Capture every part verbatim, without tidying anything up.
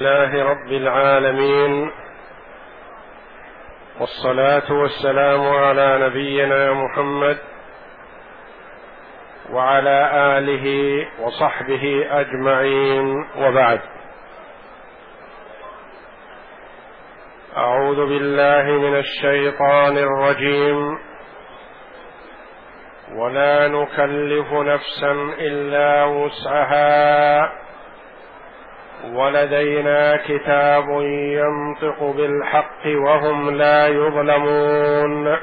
لله رب العالمين، والصلاة والسلام على نبينا محمد وعلى آله وصحبه أجمعين، وبعد. أعوذ بالله من الشيطان الرجيم. ولا نكلف نفسا إلا وسعها ولدينا كتاب ينطق بالحق وهم لا يظلمون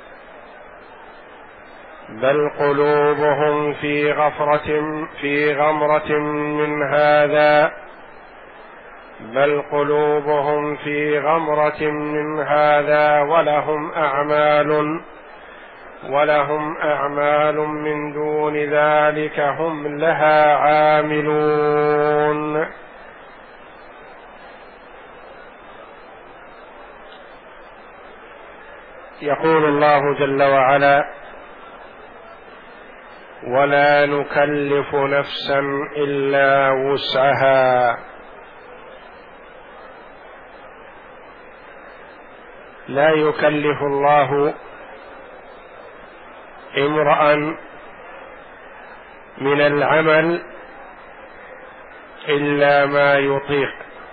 بل قلوبهم في غفرة في غمرة من هذا بل قلوبهم في غمرة من هذا ولهم أعمال ولهم أعمال من دون ذلك هم لها عاملون. يقول الله جل وعلا: ولا نكلف نفسا إلا وسعها. لا يكلف الله امرأ من العمل إلا ما يطيق،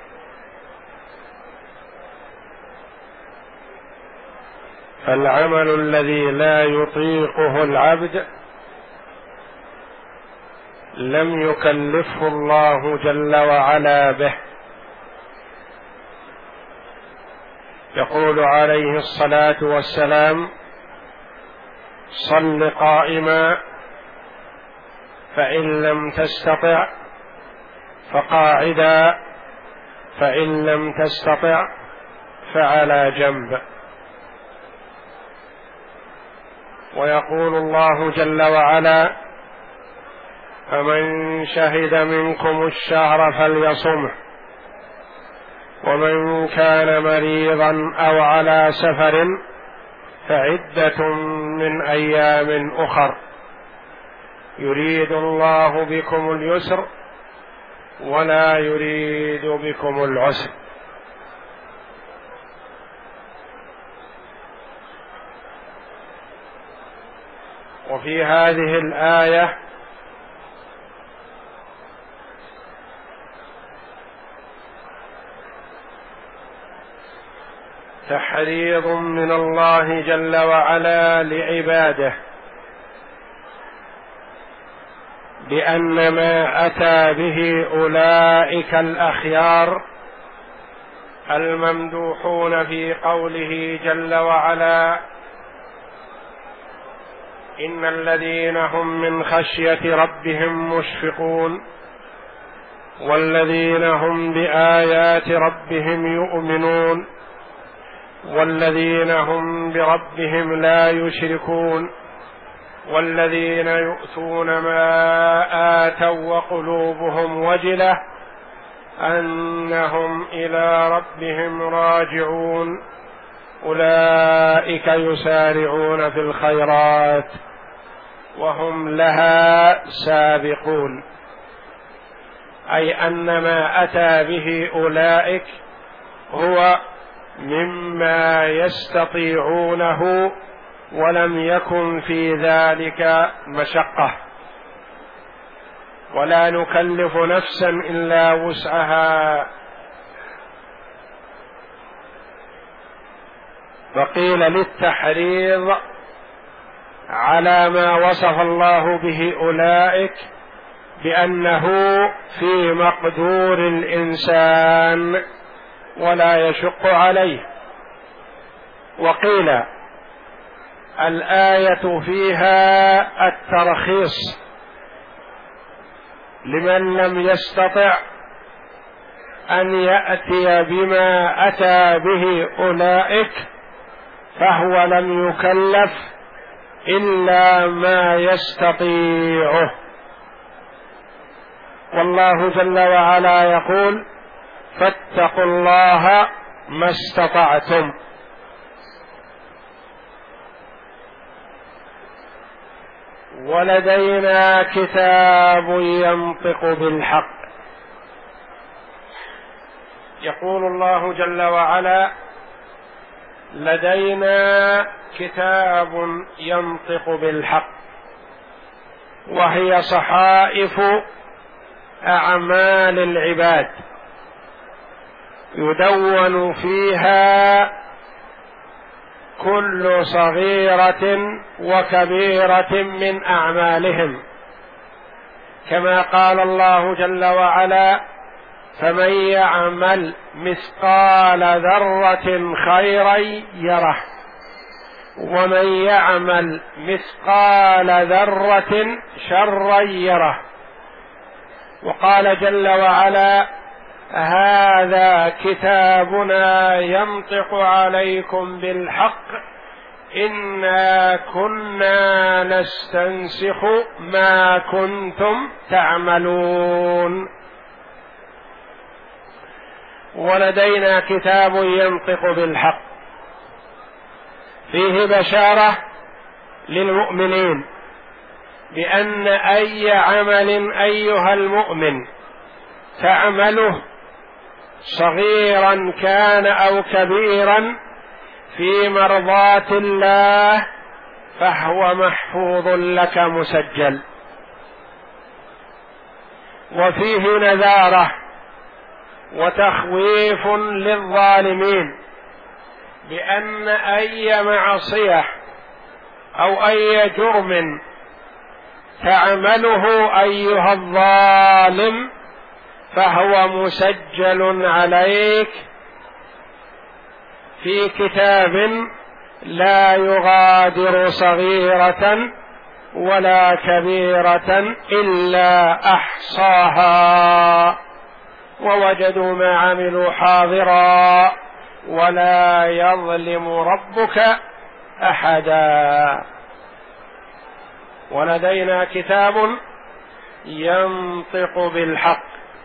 فالعمل الذي لا يطيقه العبد لم يكلفه الله جل وعلا به. يقول عليه الصلاة والسلام: صل قائما فإن لم تستطع فقاعدا فإن لم تستطع فعلى جنب. ويقول الله جل وعلا: فمن شهد منكم الشهر فليصمه ومن كان مريضا أو على سفر فعدة من أيام أخر يريد الله بكم اليسر ولا يريد بكم العسر. وفي هذه الآية تحريض من الله جل وعلا لعباده بأن ما أتى به أولئك الأخيار الممدوحون في قوله جل وعلا: إن الذين هم من خشية ربهم مشفقون والذين هم بآيات ربهم يؤمنون والذين هم بربهم لا يشركون والذين يؤتون ما آتوا وقلوبهم وجلة أنهم إلى ربهم راجعون أولئك يسارعون في الخيرات وهم لها سابقون. أي أن ما أتى به أولئك هو مما يستطيعونه ولم يكن في ذلك مشقة. ولا نكلف نفسا إلا وسعها. وقيل للتحريض على ما وصف الله به أولئك بأنه في مقدور الإنسان ولا يشق عليه. وقيل الآية فيها الترخيص لمن لم يستطع أن يأتي بما أتى به أولئك فهو لم يكلف إلا ما يستطيعه. والله جل وعلا يقول: فاتقوا الله ما استطعتم. ولدينا كتاب ينطق بالحق. يقول الله جل وعلا: لدينا كتاب ينطق بالحق، وهي صحائف أعمال العباد يدون فيها كل صغيرة وكبيرة من أعمالهم، كما قال الله جل وعلا: فمن يعمل مثقال ذرة خيرا يره، ومن يعمل مثقال ذرة شرا يره. وقال جل وعلا: هذا كتابنا ينطق عليكم بالحق إنا كنا نستنسخ ما كنتم تعملون. ولدينا كتاب ينطق بالحق، فيه بشارة للمؤمنين بأن أي عمل أيها المؤمن تعمله صغيرا كان أو كبيرا في مرضاة الله فهو محفوظ لك مسجل. وفيه نذارة وتخويف للظالمين بأن أي معصية أو أي جرم تعمله أيها الظالم فهو مسجل عليك في كتاب لا يغادر صغيرة ولا كبيرة إلا أحصاها ووجدوا ما عملوا حاضرا ولا يظلم ربك أحدا. ولدينا كتاب ينطق بالحق،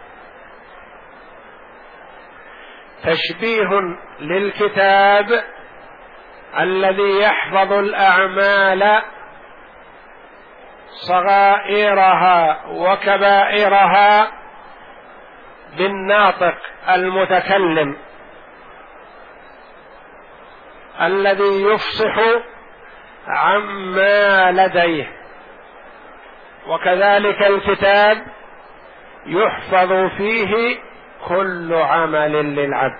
تشبيه للكتاب الذي يحفظ الأعمال صغائرها وكبائرها بالناطق المتكلم الذي يفصح عما لديه. وكذلك الكتاب يحفظ فيه كل عمل للعبد.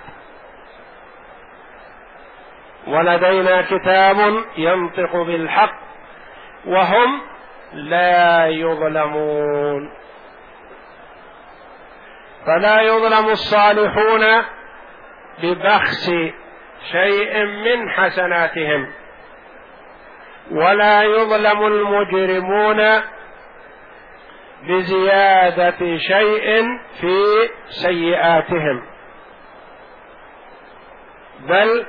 ولدينا كتاب ينطق بالحق وهم لا يظلمون. فلا يظلم الصالحون ببخس شيء من حسناتهم، ولا يظلم المجرمون بزيادة شيء في سيئاتهم، بل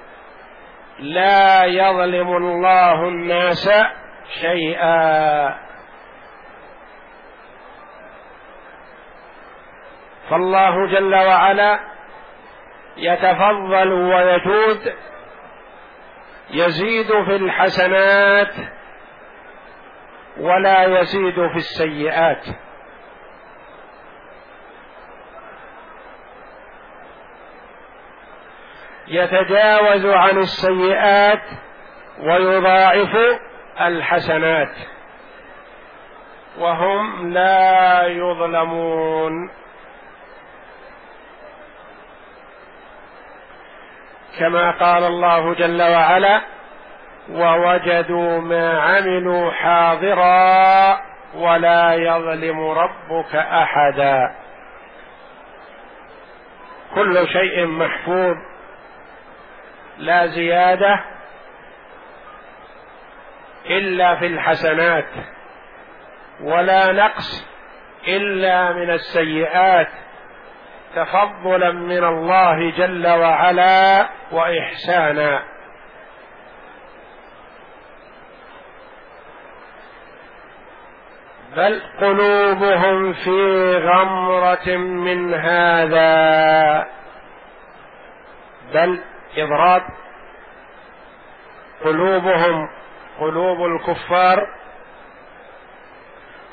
لا يظلم الله الناس شيئا. فالله جل وعلا يتفضل ويجود، يزيد في الحسنات ولا يزيد في السيئات. يتجاوز عن السيئات ويضاعف الحسنات وهم لا يظلمون. كما قال الله جل وعلا: ووجدوا ما عملوا حاضرا ولا يظلم ربك أحدا. كل شيء محفوظ، لا زيادة إلا في الحسنات، ولا نقص إلا من السيئات، تفضلا من الله جل وعلا وإحسانا. بل قلوبهم في غمرة من هذا. بل إضراب قلوبهم قلوب الكفار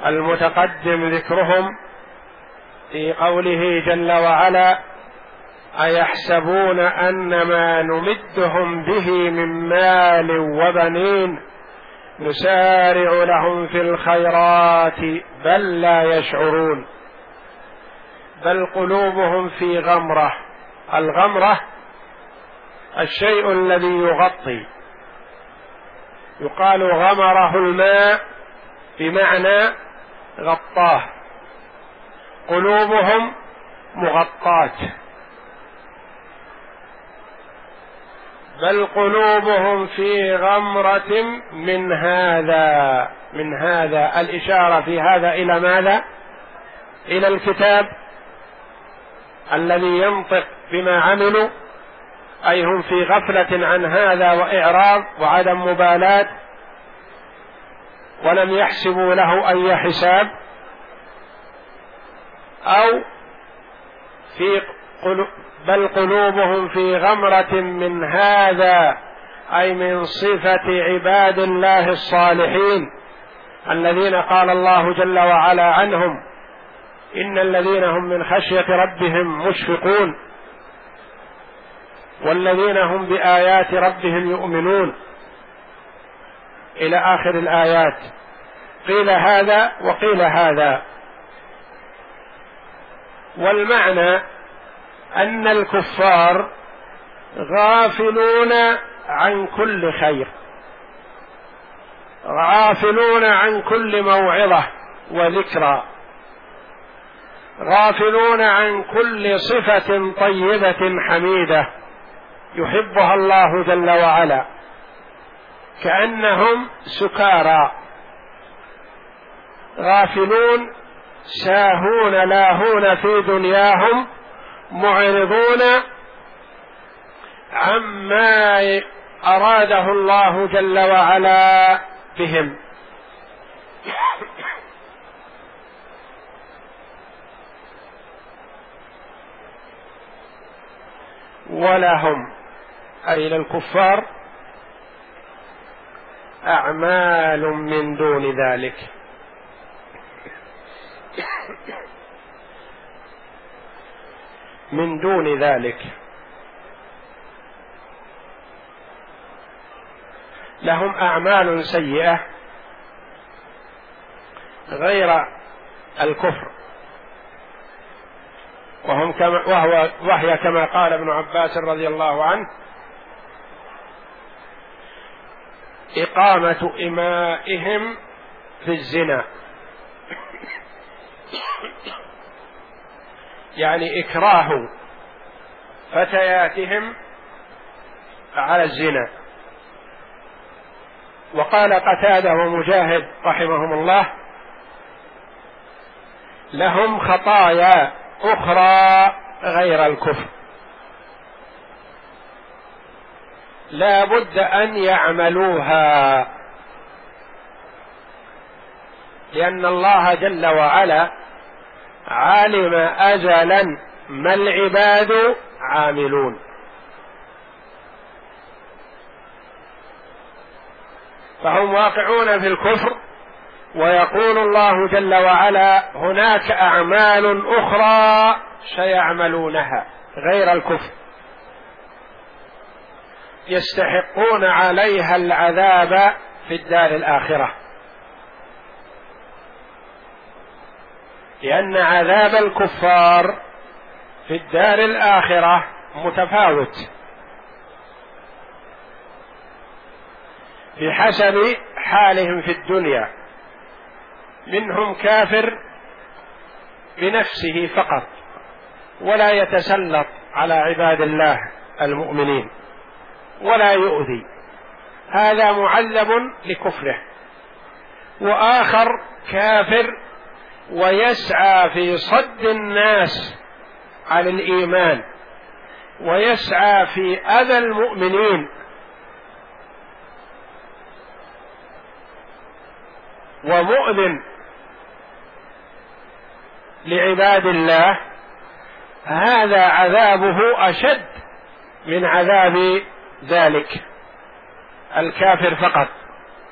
المتقدم ذكرهم في قوله جل وعلا: أيحسبون أن ما نمدهم به من مال وبنين نسارع لهم في الخيرات بل لا يشعرون بل قلوبهم في غمرة. الغمرة الشيء الذي يغطي، يقال غمره الماء بمعنى غطاه. قلوبهم مغطاة، بل قلوبهم في غمرة من هذا من هذا الإشارة في هذا إلى ماذا؟ إلى الكتاب الذي ينطق بما عملوا، أي هم في غفلة عن هذا وإعراض وعدم مبالاة، ولم يحسبوا له أي حساب. أو في قلوب بل قلوبهم في غمرة من هذا، أي من صفة عباد الله الصالحين الذين قال الله جل وعلا عنهم: إن الذين هم من خشية ربهم مشفقون والذين هم بآيات ربهم يؤمنون، إلى آخر الآيات. قيل هذا وقيل هذا، والمعنى أن الكفار غافلون عن كل خير، غافلون عن كل موعظة وذكرى، غافلون عن كل صفة طيبة حميدة يحبها الله جل وعلا، كأنهم سكارى غافلون ساهون لاهون في دنياهم، معرضون عما أراده الله جل وعلا بهم. ولهم أي للكفار أعمال من دون ذلك، من دون ذلك لهم أعمال سيئة غير الكفر، وهم كما وهو وهي كما قال ابن عباس رضي الله عنه: إقامة إمائهم في الزنا، يعني إكراه فتياتهم على الزنا. وقال قتادة ومجاهد رحمهم الله: لهم خطايا أخرى غير الكفر لا بد أن يعملوها، لأن الله جل وعلا علم أزلا ما العباد عاملون. فهم واقعون في الكفر، ويقول الله جل وعلا: هناك أعمال أخرى سيعملونها غير الكفر يستحقون عليها العذاب في الدار الآخرة، لأن عذاب الكفار في الدار الآخرة متفاوت بحسب حالهم في الدنيا. منهم كافر بنفسه فقط ولا يتسلط على عباد الله المؤمنين ولا يؤذي، هذا معذب لكفره. وآخر كافر ويسعى في صد الناس عن الإيمان ويسعى في أذى المؤمنين ومؤذن لعباد الله، هذا عذابه أشد من عذاب ذلك الكافر فقط.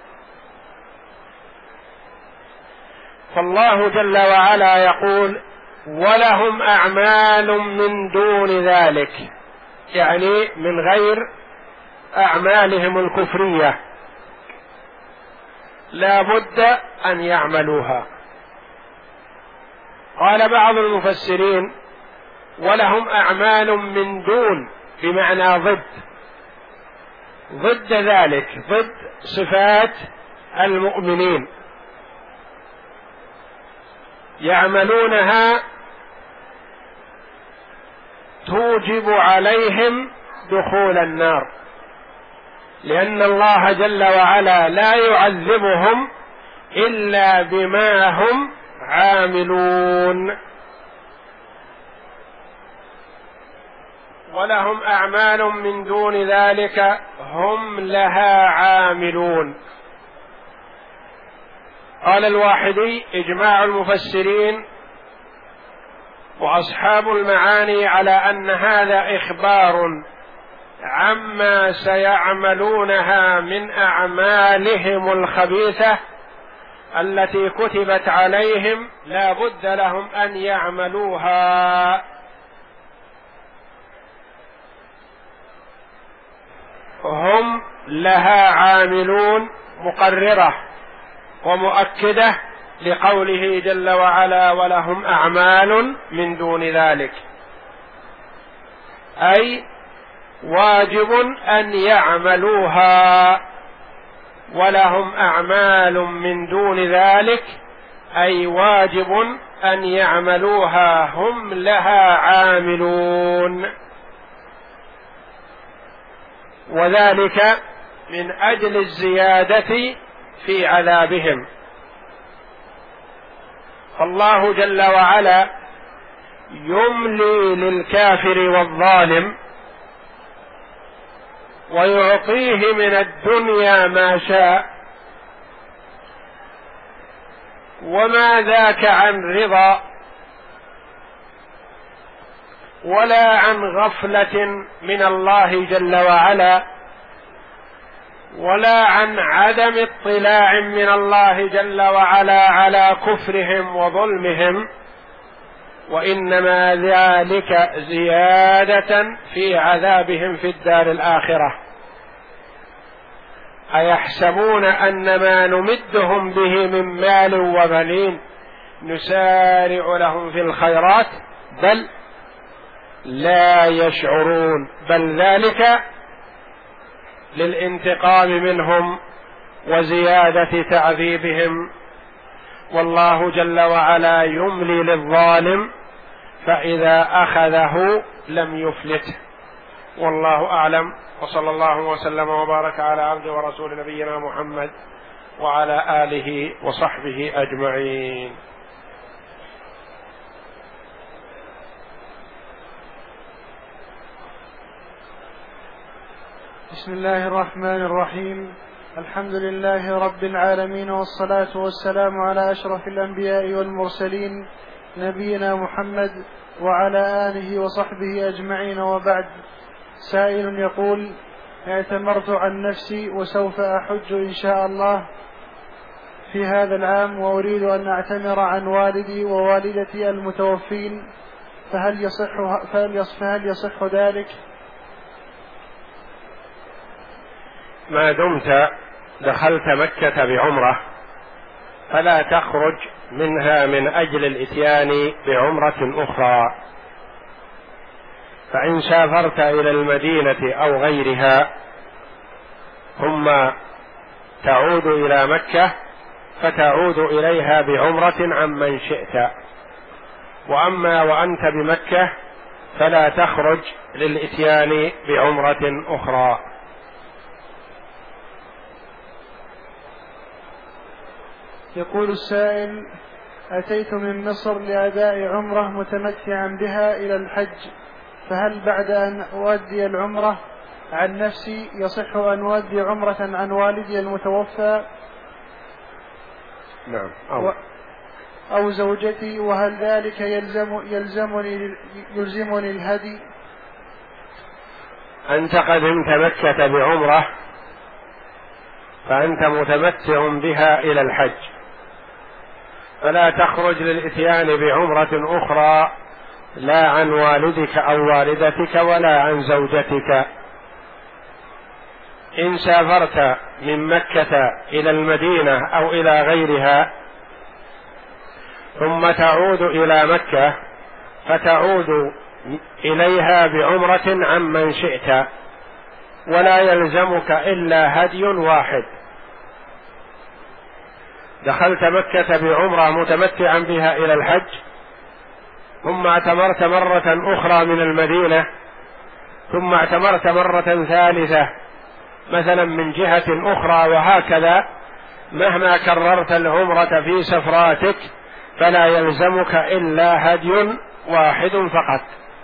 فالله جل وعلا يقول: ولهم أعمال من دون ذلك، يعني من غير أعمالهم الكفرية، لا بد أن يعملوها. قال بعض المفسرين: ولهم أعمال من دون، بمعنى ضد، ضد ذلك، ضد صفات المؤمنين، يعملونها توجب عليهم دخول النار، لأن الله جل وعلا لا يعذبهم إلا بما هم عاملون. ولهم أعمال من دون ذلك هم لها عاملون. قال الواحدي: إجماع المفسرين وأصحاب المعاني على أن هذا إخبار عما سيعملونها من أعمالهم الخبيثة التي كتبت عليهم لا بد لهم أن يعملوها. هم لها عاملون، مقررة ومؤكدة لقوله جل وعلا: ولهم أعمال من دون ذلك، أي واجب أن يعملوها. ولهم أعمال من دون ذلك أي واجب أن يعملوها، هم لها عاملون، وذلك من أجل الزيادة في عذابهم. فالله جل وعلا يملي للكافر والظالم ويعطيه من الدنيا ما شاء، وما ذاك عن رضا ولا عن غفلة من الله جل وعلا، ولا عن عدم اطلاع من الله جل وعلا على كفرهم وظلمهم، وإنما ذلك زيادة في عذابهم في الدار الآخرة. أيحسبون أن ما نمدهم به من مال وبنين نسارع لهم في الخيرات بل لا يشعرون، بل ذلك للانتقام منهم وزيادة تعذيبهم. والله جل وعلا يملي للظالم فإذا أخذه لم يفلته. والله أعلم، وصلى الله وسلم وبارك على عبده ورسول نبينا محمد وعلى آله وصحبه أجمعين. بسم الله الرحمن الرحيم. الحمد لله رب العالمين، والصلاة والسلام على أشرف الأنبياء والمرسلين نبينا محمد وعلى آله وصحبه أجمعين، وبعد. سائل يقول: اعتمرت عن نفسي وسوف أحج إن شاء الله في هذا العام، وأريد أن أعتمر عن والدي ووالدتي المتوفين، فهل يصح, فهل يصح ذلك؟ ما دمت دخلت مكة بعمرة فلا تخرج منها من أجل الإتيان بعمرة أخرى، فإن سافرت إلى المدينة أو غيرها ثم تعود إلى مكة فتعود إليها بعمرة عمن شئت، وأما وأنت بمكة فلا تخرج للإتيان بعمرة أخرى. يقول السائل: أتيت من مصر لأداء عمرة متمتعا بها إلى الحج، فهل بعد أن أؤدي العمرة عن نفسي يصح أن أؤدي عمرة عن والدي المتوفى نعم أو, أو زوجتي، وهل ذلك يلزم يلزمني, يلزمني الهدي؟ أنت قدمت مكة بعمرة فأنت متمتع بها إلى الحج، فلا تخرج للإتيان بعمرة أخرى لا عن والدك أو والدتك ولا عن زوجتك. إن سافرت من مكة إلى المدينة أو إلى غيرها ثم تعود إلى مكة فتعود إليها بعمرة عمن شئت، ولا يلزمك إلا هدي واحد. دخلت مكة بعمرة متمتعا بها إلى الحج، ثم اعتمرت مرة أخرى من المدينة، ثم اعتمرت مرة ثالثة مثلا من جهة أخرى، وهكذا مهما كررت العمرة في سفراتك فلا يلزمك إلا هدي واحد فقط.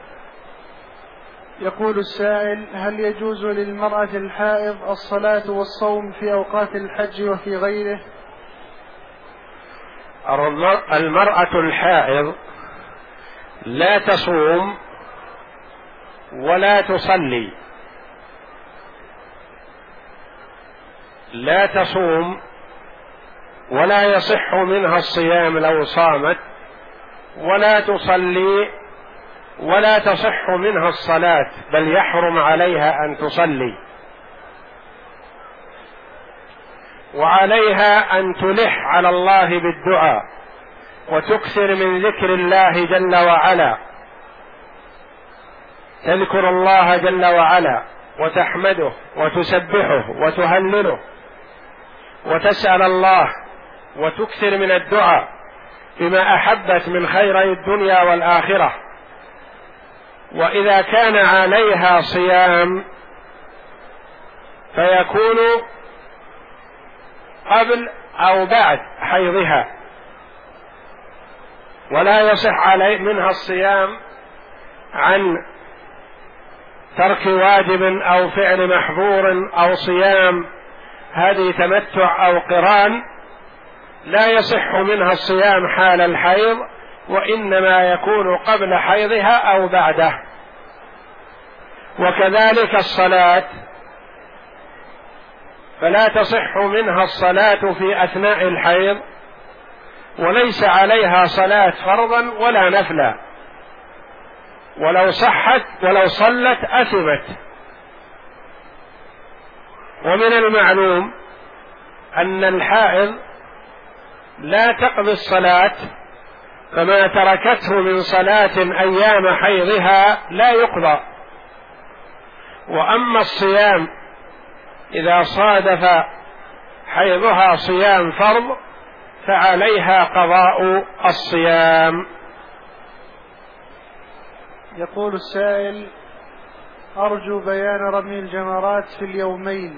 يقول السائل: هل يجوز للمرأة الحائض الصلاة والصوم في أوقات الحج وفي غيره؟ المرأة الحائض لا تصوم ولا تصلي، لا تصوم ولا يصح منها الصيام لو صامت، ولا تصلي ولا تصح منها الصلاة، بل يحرم عليها أن تصلي، وعليها أن تلح على الله بالدعاء وتكثر من ذكر الله جل وعلا، تذكر الله جل وعلا وتحمده وتسبحه وتهلله وتسأل الله وتكثر من الدعاء بما أحبت من خيري الدنيا والآخرة. وإذا كان عليها صيام فيكون قبل أو بعد حيضها، ولا يصح عليه منها الصيام عن ترك واجب أو فعل محظور أو صيام هذه تمتع أو قران، لا يصح منها الصيام حال الحيض، وإنما يكون قبل حيضها أو بعده. وكذلك الصلاة، فلا تصح منها الصلاة في أثناء الحيض، وليس عليها صلاة فرضا ولا نفلا، ولو صحت ولو صلت أثمت. ومن المعلوم أن الحائض لا تقضي الصلاة، فما تركته من صلاة أيام حيضها لا يقضى. وأما الصيام إذا صادف حيضها صيام فرض فعليها قضاء الصيام. يقول السائل: أرجو بيان رمي الجمرات في اليومين.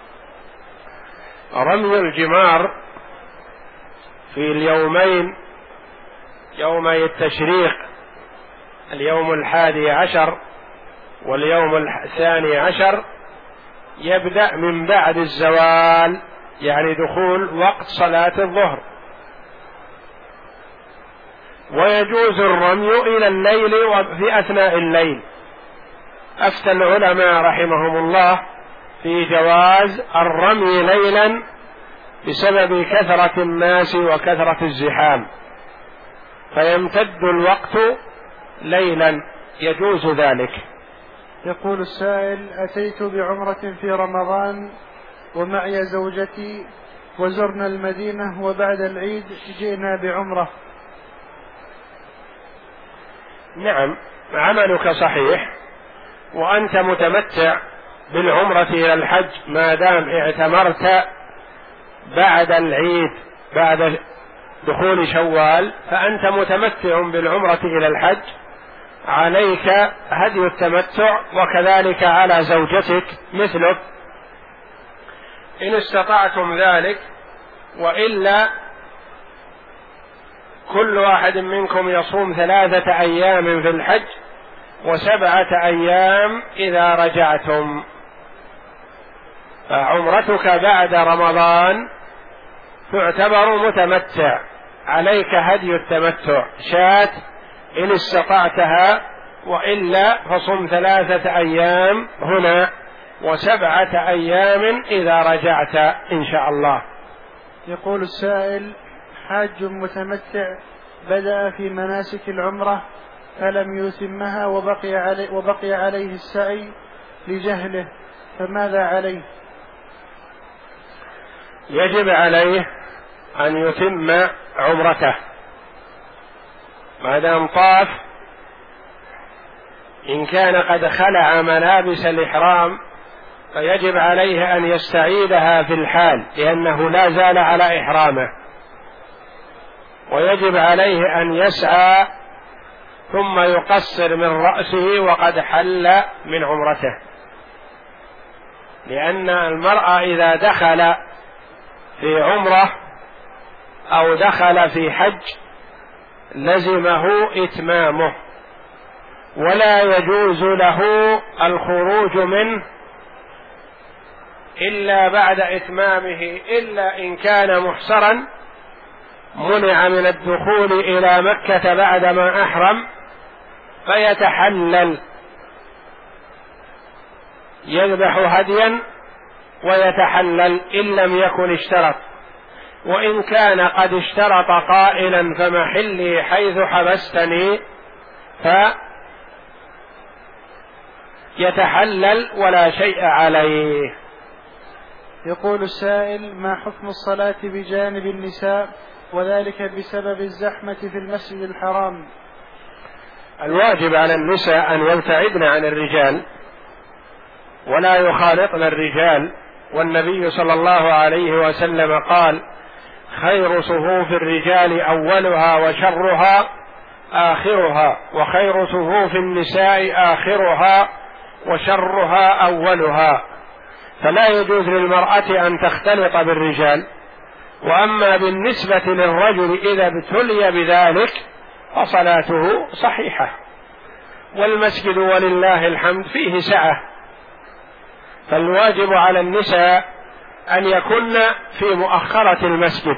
رمي الجمار في اليومين يومي التشريق، اليوم الحادي عشر واليوم الثاني عشر، يبدأ من بعد الزوال، يعني دخول وقت صلاة الظهر، ويجوز الرمي إلى الليل وفي أثناء الليل. أفتى العلماء رحمهم الله في جواز الرمي ليلا بسبب كثرة الناس وكثرة الزحام، فيمتد الوقت ليلا، يجوز ذلك. يقول السائل: أتيت بعمرة في رمضان ومعي زوجتي وزرنا المدينة، وبعد العيد جئنا بعمرة. نعم، عملك صحيح، وأنت متمتع بالعمرة إلى الحج ما دام اعتمرت بعد العيد بعد دخول شوال، فأنت متمتع بالعمرة إلى الحج، عليك هدي التمتع، وكذلك على زوجتك مثلك إن استطعتم ذلك، وإلا كل واحد منكم يصوم ثلاثة أيام في الحج وسبعة أيام إذا رجعتم. فعمرتك بعد رمضان تعتبر متمتع، عليك هدي التمتع شاة إن استطعتها، وإلا فصم ثلاثة أيام هنا وسبعة أيام إذا رجعت إن شاء الله. يقول السائل: حاج متمتع بدأ في مناسك العمرة فلم يتمها وبقي عليه, وبقي عليه السعي لجهله، فماذا عليه؟ يجب عليه أن يتم عمرته ما دام طاف. إن كان قد خلع ملابس الإحرام فيجب عليه أن يستعيدها في الحال لأنه لا زال على إحرامه، ويجب عليه أن يسعى ثم يقصر من رأسه وقد حل من عمرته، لأن المرء إذا دخل في عمرة أو دخل في حج لزمه إتمامه، ولا يجوز له الخروج منه إلا بعد إتمامه، إلا إن كان محصرا منع من الدخول إلى مكة بعدما أحرم فيتحلل، يذبح هديا ويتحلل إن لم يكن اشترط. وإن كان قد اشترط قائلا فمحلي حيث حبستني فيتحلل ولا شيء عليه. يقول السائل: ما حكم الصلاة بجانب النساء وذلك بسبب الزحمة في المسجد الحرام؟ الواجب على النساء أن يبتعدن عن الرجال ولا يخالطن الرجال، والنبي صلى الله عليه وسلم قال: خير صفوف الرجال أولها وشرها آخرها، وخير صفوف النساء آخرها وشرها أولها. فلا يجوز للمرأة أن تختلط بالرجال. وأما بالنسبة للرجل إذا ابتلي بذلك فصلاته صحيحة، والمسجد ولله الحمد فيه سعة، فالواجب على النساء أن يكن في مؤخرة المسجد،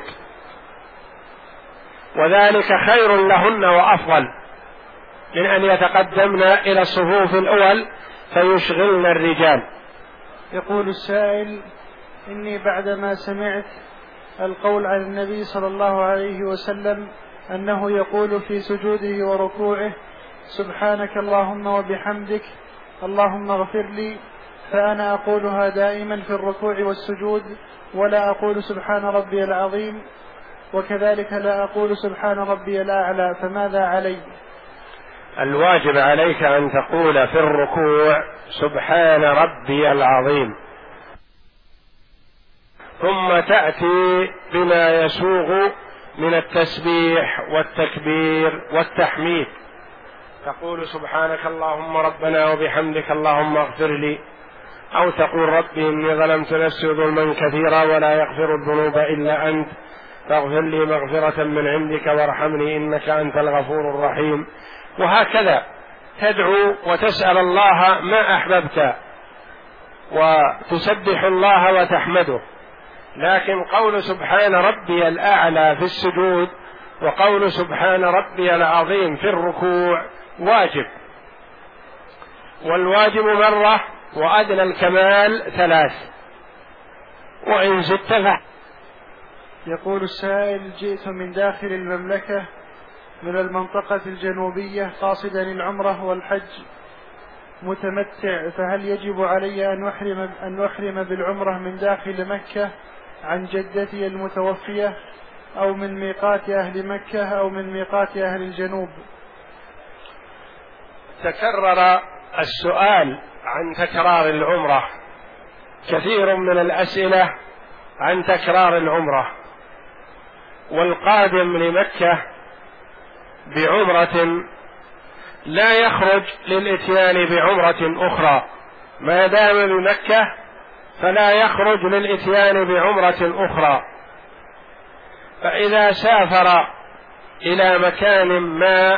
وذلك خير لهن وأفضل من أن يتقدمن إلى الصفوف الأول فيشغلن الرجال. يقول السائل: إني بعدما سمعت القول عن النبي صلى الله عليه وسلم أنه يقول في سجوده وركوعه: سبحانك اللهم وبحمدك اللهم اغفر لي، فأنا أقولها دائما في الركوع والسجود، ولا أقول سبحان ربي العظيم، وكذلك لا أقول سبحان ربي الأعلى، فماذا علي؟ الواجب عليك أن تقول في الركوع سبحان ربي العظيم، ثم تأتي بما يسوغ من التسبيح والتكبير والتحميد، تقول سبحانك اللهم ربنا وبحمدك اللهم اغفر لي، أو تقول ربي إني ظلمت نفسي ظلما كثيرا ولا يغفر الذنوب إلا أنت فاغفر لي مغفرة من عندك وارحمني إنك أنت الغفور الرحيم. وهكذا تدعو وتسأل الله ما أحببت وتسبح الله وتحمده. لكن قول سبحان ربي الأعلى في السجود وقول سبحان ربي العظيم في الركوع واجب، والواجب مرة وأدنى الكمال ثلاث، وإن زدت فعل. يقول السائل: جئت من داخل المملكة من المنطقة الجنوبية قاصدا العمرة والحج متمتع، فهل يجب علي أن أحرم, أن أحرم بالعمرة من داخل مكة عن جدتي المتوفية، أو من ميقات أهل مكة، أو من ميقات أهل الجنوب؟ تكرر السؤال عن تكرار العمرة، كثير من الأسئلة عن تكرار العمرة، والقادم لمكة بعمرة لا يخرج للإتيان بعمرة أخرى، ما دام بمكة فلا يخرج للإتيان بعمرة أخرى. فإذا سافر إلى مكان ما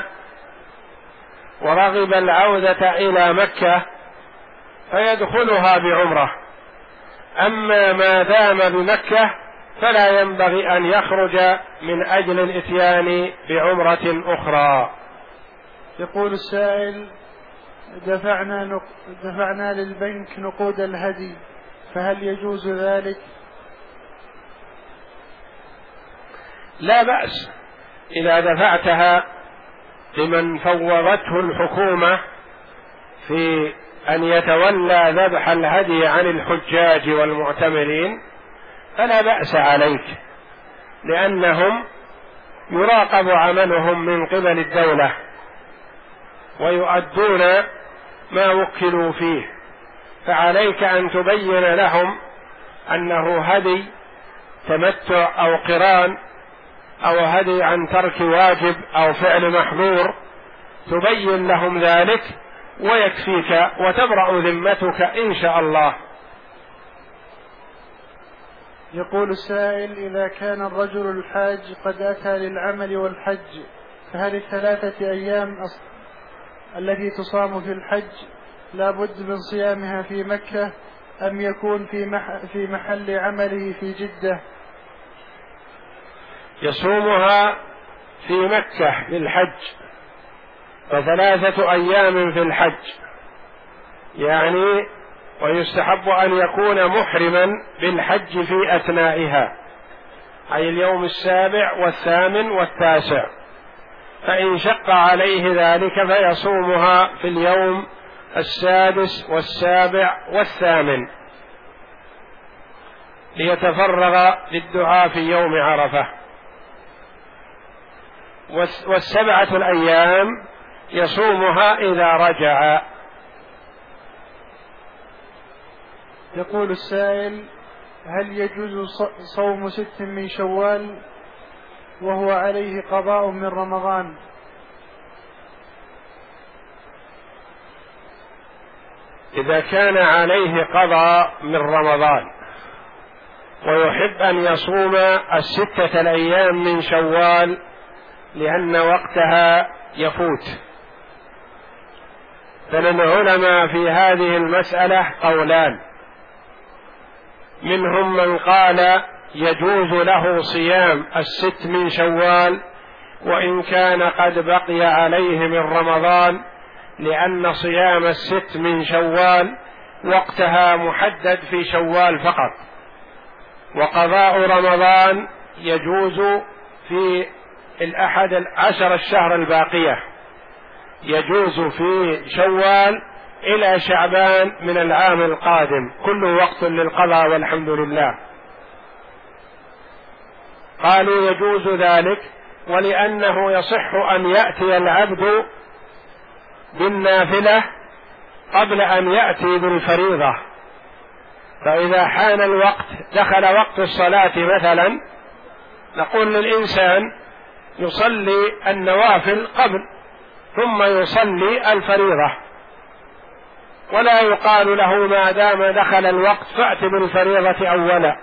ورغب العودة إلى مكة فيدخلها بعمرة، أما ما دام بمكة فلا ينبغي أن يخرج من أجل الإتيان بعمرة أخرى. يقول السائل: دفعنا, نق... دفعنا للبنك نقود الهدي، فهل يجوز ذلك؟ لا بأس إذا دفعتها لمن فوضته الحكومة في أن يتولى ذبح الهدي عن الحجاج والمعتمرين فلا بأس عليك، لأنهم يراقب عملهم من قبل الدولة ويؤدون ما وكلوا فيه، فعليك أن تبين لهم أنه هدي تمتع أو قران أو هدي عن ترك واجب أو فعل محظور، تبين لهم ذلك ويكفيك وتبرأ ذمتك إن شاء الله. يقول السائل: إذا كان الرجل الحاج قد أتى للعمل والحج، فهل الثلاثة أيام التي تصام في الحج لا بد من صيامها في مكة أم يكون في في محل عمله في جدة؟ يصومها في مكة للحج، فثلاثة أيام في الحج يعني، ويستحب أن يكون محرما بالحج في أثنائها، أي اليوم السابع والثامن والتاسع، فإن شق عليه ذلك فيصومها في اليوم السادس والسابع والثامن ليتفرغ للدعاء في يوم عرفة. والسبعة الأيام يصومها إذا رجع. يقول السائل: هل يجوز صوم ست من شوال وهو عليه قضاء من رمضان؟ إذا كان عليه قضاء من رمضان ويحب أن يصوم الستة الأيام من شوال لأن وقتها يفوت، فللعلماء في هذه المسألة قولان، منهم من قال يجوز له صيام الست من شوال وإن كان قد بقي عليه من رمضان، لأن صيام الست من شوال وقتها محدد في شوال فقط، وقضاء رمضان يجوز في الأحد العشر الشهر الباقية، يجوز في شوال إلى شعبان من العام القادم، كل وقت للقضاء والحمد لله. قالوا يجوز ذلك ولأنه يصح أن يأتي العبد بالنافلة قبل أن يأتي بالفريضة، فإذا حان الوقت دخل وقت الصلاة مثلا، نقول للإنسان يصلي النوافل قبل ثم يصلي الفريضة، ولا يقال له ما دام دخل الوقت فأت بالفريضة أولا.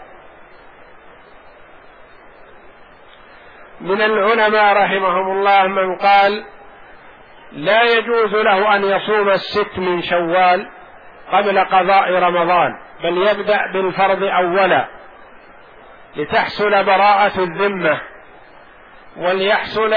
من العلماء رحمهم الله من قال لا يجوز له أن يصوم الست من شوال قبل قضاء رمضان، بل يبدأ بالفرض أولا لتحصل براءة الذمة وليحصل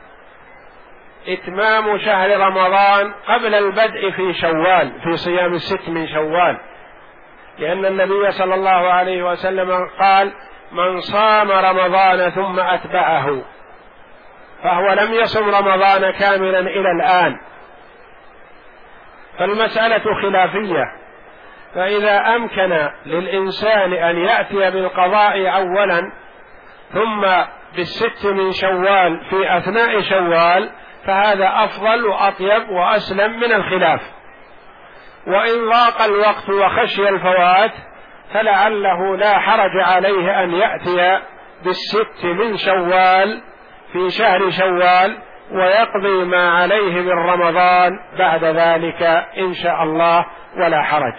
إتمام شهر رمضان قبل البدء في شوال في صيام الست من شوال، لأن النبي صلى الله عليه وسلم قال من صام رمضان ثم أتبعه فهو لم يصم رمضان كاملا إلى الآن، فالمسألة خلافية. فإذا أمكن للإنسان أن يأتي بالقضاء أولا ثم بالست من شوال في أثناء شوال فهذا أفضل وأطيب وأسلم من الخلاف. وإن ضاق الوقت وخشي الفوات فلعله لا حرج عليه أن يأتي بالست من شوال في شهر شوال ويقضي ما عليه من رمضان بعد ذلك إن شاء الله ولا حرج.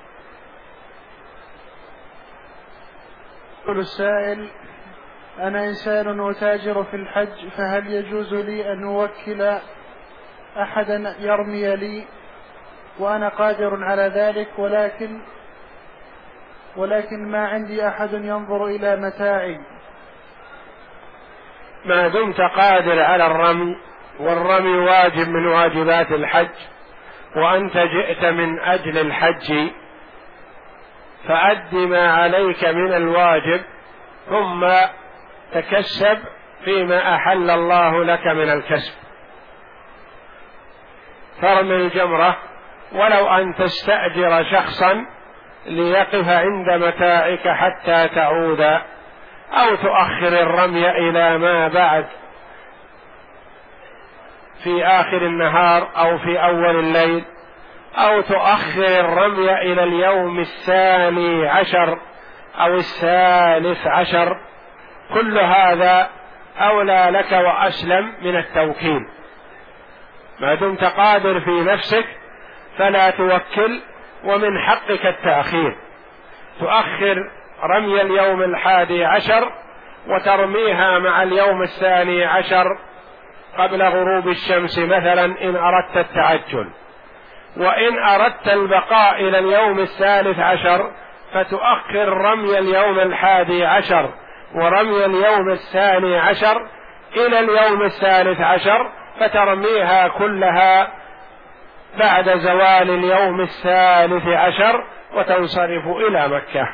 يقول السائل: أنا إنسان أتاجر في الحج، فهل يجوز لي أن أوكل أحدا يرمي لي وأنا قادر على ذلك، ولكن ولكن ما عندي أحد ينظر إلى متاعي؟ ما دمت قادر على الرمي، والرمي واجب من واجبات الحج، وأنت جئت من أجل الحج فأد ما عليك من الواجب ثم تكسب فيما أحل الله لك من الكسب. ترمي الجمرة ولو أن تستأجر شخصا ليقف عند متاعك حتى تعود، أو تؤخر الرمي إلى ما بعد في آخر النهار أو في أول الليل، أو تؤخر الرمي إلى اليوم الثاني عشر أو الثالث عشر، كل هذا أولى لك وأسلم من التوكيل. ما دمت قادر في نفسك فلا توكل، ومن حقك التأخير، تؤخر رمي اليوم الحادي عشر وترميها مع اليوم الثاني عشر قبل غروب الشمس مثلا إن أردت التعجل، وإن أردت البقاء إلى اليوم الثالث عشر فتؤخر رمي اليوم الحادي عشر ورمي اليوم الثاني عشر إلى اليوم الثالث عشر، فترميها كلها بعد زوال اليوم الثالث عشر وتنصرف إلى مكة.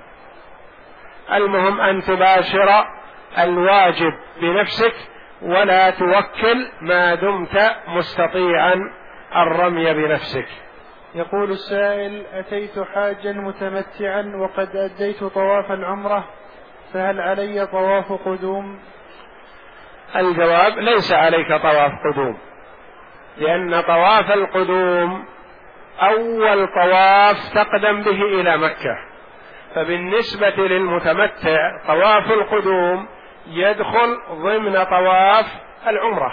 المهم أن تباشر الواجب بنفسك ولا توكل ما دمت مستطيعا الرمي بنفسك. يقول السائل: أتيت حاجا متمتعا وقد أديت طواف العمرة، فهل علي طواف قدوم؟ الجواب: ليس عليك طواف قدوم، لأن طواف القدوم أول طواف تقدم به إلى مكة، فبالنسبة للمتمتع طواف القدوم يدخل ضمن طواف العمرة.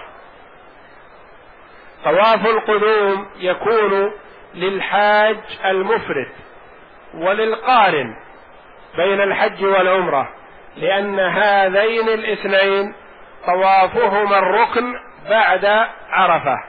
طواف القدوم يكون للحاج المفرد وللقارن بين الحج والعمرة، لأن هذين الاثنين طوافهما الركن بعد عرفة،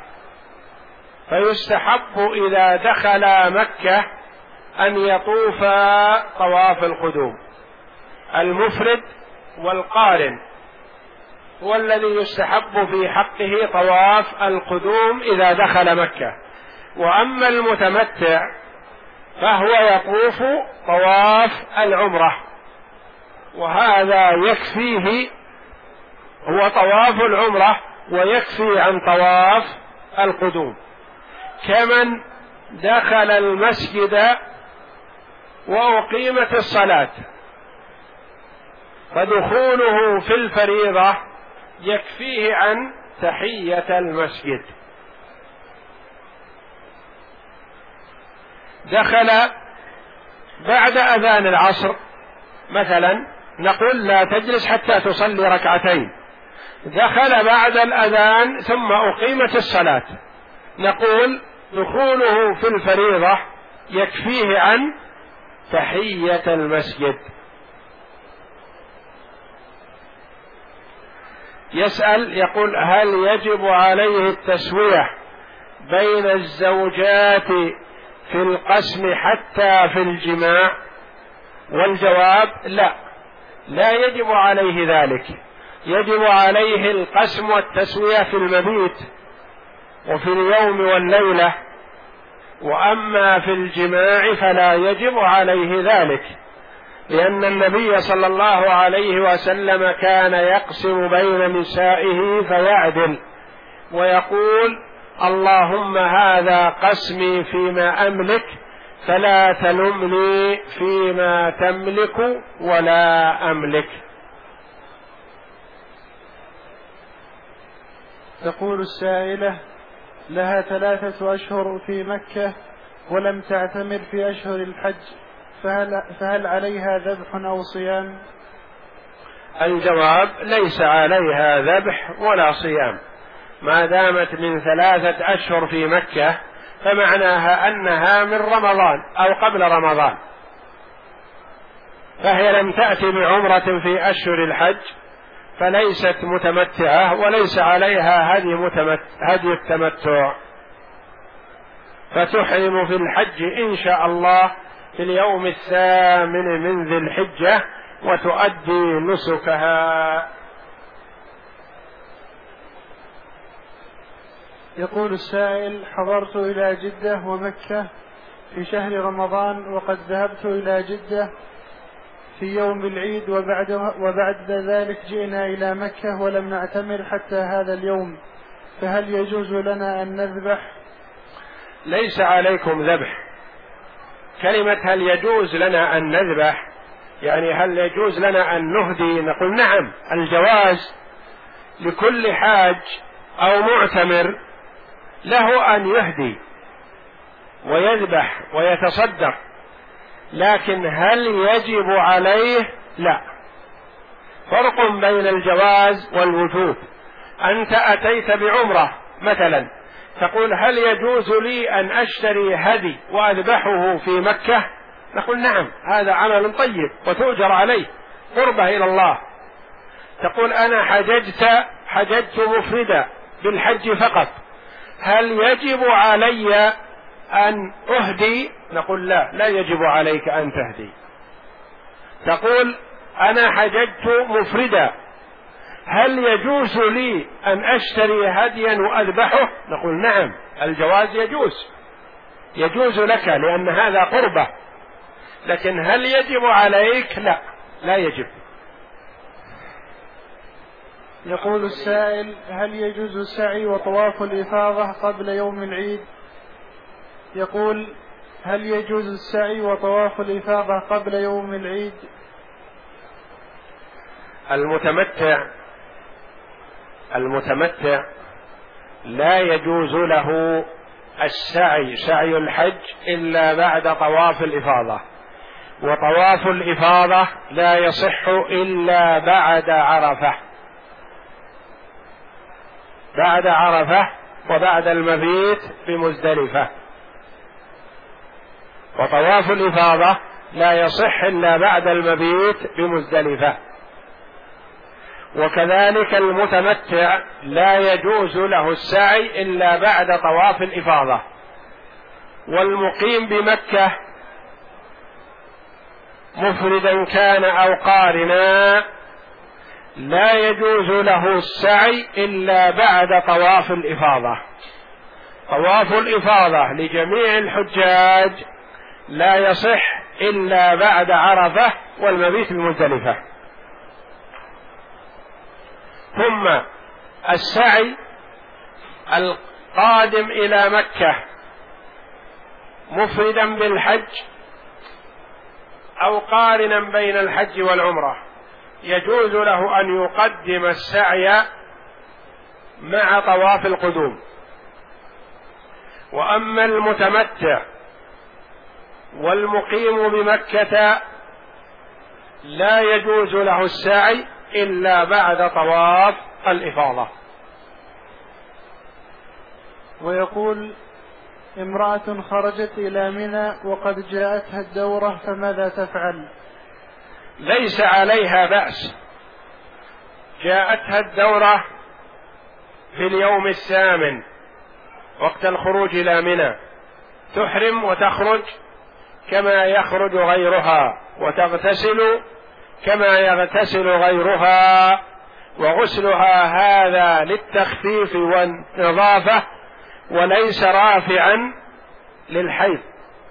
فيستحب إذا دخل مكة أن يطوف طواف القدوم. المفرد والقارن هو الذي يستحب في حقه طواف القدوم إذا دخل مكة، وأما المتمتع فهو يطوف طواف العمرة، وهذا يكفيه، هو طواف العمرة ويكفي عن طواف القدوم. كمن دخل المسجد وأقيمت الصلاة، فدخوله في الفريضة يكفيه عن تحية المسجد. دخل بعد أذان العصر مثلا، نقول لا تجلس حتى تصلي ركعتين. دخل بعد الأذان ثم أقيمت الصلاة، نقول دخوله في الفريضة يكفيه عن تحية المسجد. يسأل يقول: هل يجب عليه التسوية بين الزوجات في القسم حتى في الجماع؟ والجواب: لا، لا يجب عليه ذلك، يجب عليه القسم والتسوية في المبيت وفي اليوم والليلة، وأما في الجماع فلا يجب عليه ذلك، لأن النبي صلى الله عليه وسلم كان يقسم بين نسائه فيعدل ويقول: اللهم هذا قسمي فيما أملك فلا تلمني فيما تملك ولا أملك. تقول السائلة: لها ثلاثة أشهر في مكة ولم تعتمر في أشهر الحج، فهل, فهل عليها ذبح أو صيام؟ الجواب: ليس عليها ذبح ولا صيام، ما دامت من ثلاثة أشهر في مكة فمعناها أنها من رمضان أو قبل رمضان، فهي لم تأتي بعمرة في أشهر الحج، فليست متمتعة وليس عليها هدي, متمت... هدي التمتع، فتحرم في الحج إن شاء الله في اليوم الثامن من ذي الحجة وتؤدي نسكها. يقول السائل: حضرت إلى جدة ومكة في شهر رمضان، وقد ذهبت إلى جدة في يوم العيد وبعد, وبعد ذلك جئنا إلى مكة ولم نعتمر حتى هذا اليوم، فهل يجوز لنا أن نذبح؟ ليس عليكم ذبح. كلمة هل يجوز لنا أن نذبح يعني هل يجوز لنا أن نهدي؟ نقول نعم، الجواز لكل حاج أو معتمر له أن يهدي ويذبح ويتصدق، لكن هل يجب عليه؟ لا. فرق بين الجواز والوجوب. أنت أتيت بعمرة مثلا، تقول هل يجوز لي أن أشتري هدي وأذبحه في مكة؟ نقول نعم، هذا عمل طيب وتؤجر عليه قربة إلى الله. تقول أنا حججت حججت مفردا بالحج فقط، هل يجب علي أن أهدي؟ نقول لا، لا يجب عليك أن تهدي. تقول أنا حججت مفردا، هل يجوز لي أن أشتري هديا وأذبحه؟ نقول نعم، الجواز يجوز يجوز لك لأن هذا قربة، لكن هل يجب عليك؟ لا، لا يجب. يقول السائل: هل يجوز السعي وطواف الإفاضة قبل يوم العيد؟ يقول: هل يجوز السعي وطواف الإفاضة قبل يوم العيد؟ المتمتع المتمتع لا يجوز له السعي سعي الحج إلا بعد طواف الإفاضة، وطواف الإفاضة لا يصح إلا بعد عرفة، بعد عرفة وبعد المبيت بمزدلفة. وطواف الإفاضة لا يصح إلا بعد المبيت بمزدلفة. وكذلك المتمتع لا يجوز له السعي إلا بعد طواف الإفاضة. والمقيم بمكة مفردا كان أو قارنا لا يجوز له السعي إلا بعد طواف الإفاضة. طواف الإفاضة لجميع الحجاج لا يصح إلا بعد عرفة والمبيت بمزدلفة. ثم السعي القادم إلى مكة مفردا بالحج أو قارنا بين الحج والعمرة يجوز له أن يقدم السعي مع طواف القدوم. وأما المتمتع والمقيم بمكة لا يجوز له السعي إلا بعد طواف الإفاضة. ويقول: امرأة خرجت إلى منى وقد جاءتها الدورة فماذا تفعل؟ ليس عليها بأس، جاءتها الدورة في اليوم الثامن وقت الخروج إلى منى، تحرم وتخرج كما يخرج غيرها، وتغتسل كما يغتسل غيرها، وغسلها هذا للتخفيف والنظافة وليس رافعا للحيض.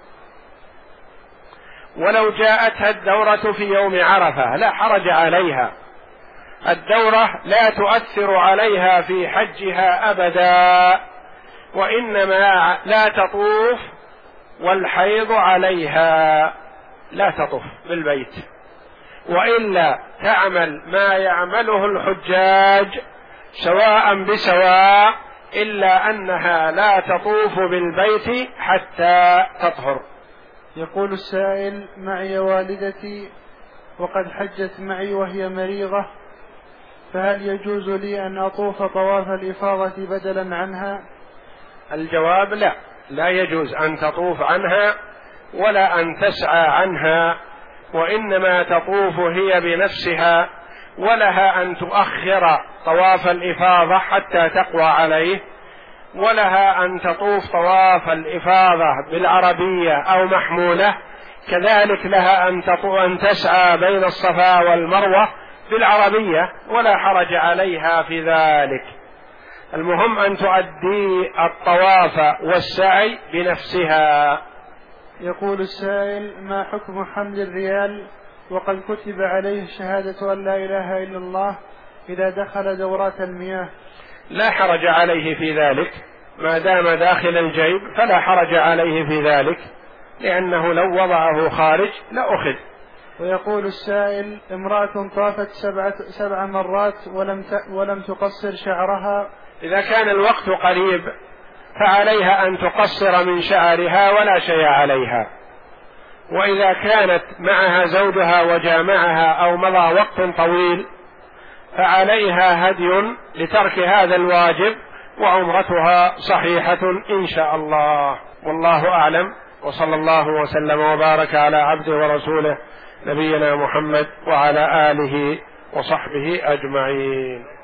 ولو جاءتها الدورة في يوم عرفة لا حرج عليها، الدورة لا تؤثر عليها في حجها أبدا، وإنما لا تطوف والحيض عليها، لا تطوف بالبيت، وإلا تعمل ما يعمله الحجاج سواء بسواء، إلا أنها لا تطوف بالبيت حتى تطهر. يقول السائل: معي والدتي وقد حجت معي وهي مريضة، فهل يجوز لي أن أطوف طواف الإفاضة بدلا عنها؟ الجواب لا، لا يجوز أن تطوف عنها ولا أن تسعى عنها، وإنما تطوف هي بنفسها، ولها أن تؤخر طواف الإفاضة حتى تقوى عليه، ولها أن تطوف طواف الإفاضة بالعربية أو محمولة، كذلك لها أن أن تسعى بين الصفا والمروة بالعربية، ولا حرج عليها في ذلك. المهم أن تؤدي الطواف والسعي بنفسها. يقول السائل: ما حكم حمل الريال وقد كتب عليه شهادة أن لا إله إلا الله إذا دخل دورات المياه؟ لا حرج عليه في ذلك، ما دام داخل الجيب فلا حرج عليه في ذلك، لأنه لو وضعه خارج لأخذ. ويقول السائل: امرأة طافت سبعة سبع مرات ولم ولم تقصر شعرها. إذا كان الوقت قريب فعليها أن تقصر من شعرها ولا شيء عليها، وإذا كانت معها زوجها وجامعها أو مضى وقت طويل فعليها هدي لترك هذا الواجب، وعمرتها صحيحة إن شاء الله، والله أعلم. وصلى الله وسلم وبارك على عبده ورسوله نبينا محمد وعلى آله وصحبه أجمعين.